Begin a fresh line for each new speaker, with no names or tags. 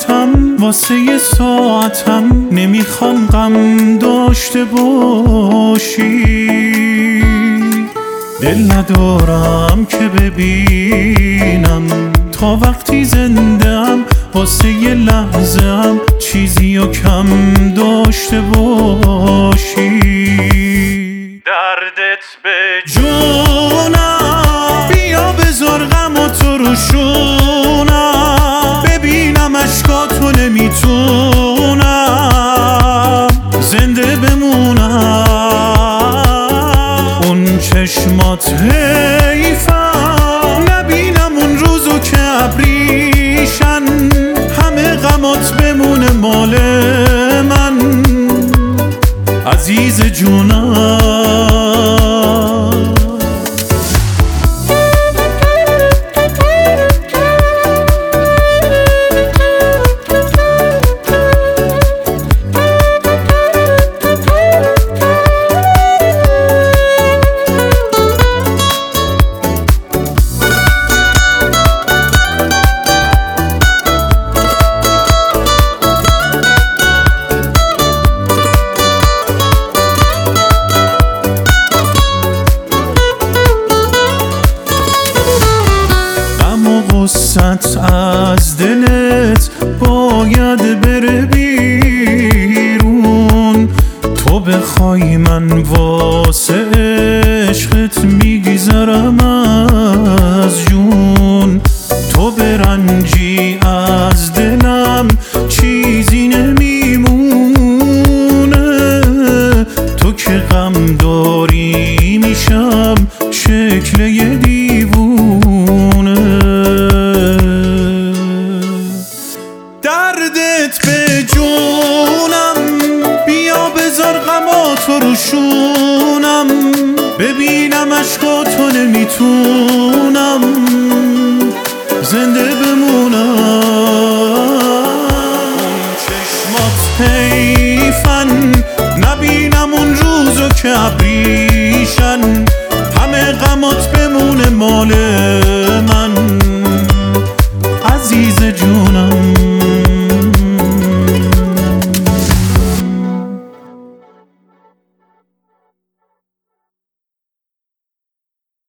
ساعتم واسه یه ساعتم نمیخوام غم داشته باشی. دل ندارم که ببینم تا وقتی زنده‌ام واسه یه لحظه‌ام چیزی رو کم داشته باشی. دردت به جونم، بیا بذار غماتو رو شونم، ببینم اشکاتو نمیتونم زنده بمونم. اون چشمات حیفم نبینم اون روزو که ابریشن، همه غمات بمونه مال من عزیز جونم. غصت از دلت باید بره بیرون، تو بخوای من واسه عشقت میگذرم از جون. تو برنجی از دلم چیزی نمیمونه، تو که غم داری میشم شکل یه دیوونه. دردت به جونم، بیا بذار غماتو رو شونم، ببینم اشکاتو نمیتونم زنده بمونم. چشمات حیفن نبینم اون روزو که ابریشن، همه غمات بمونه مال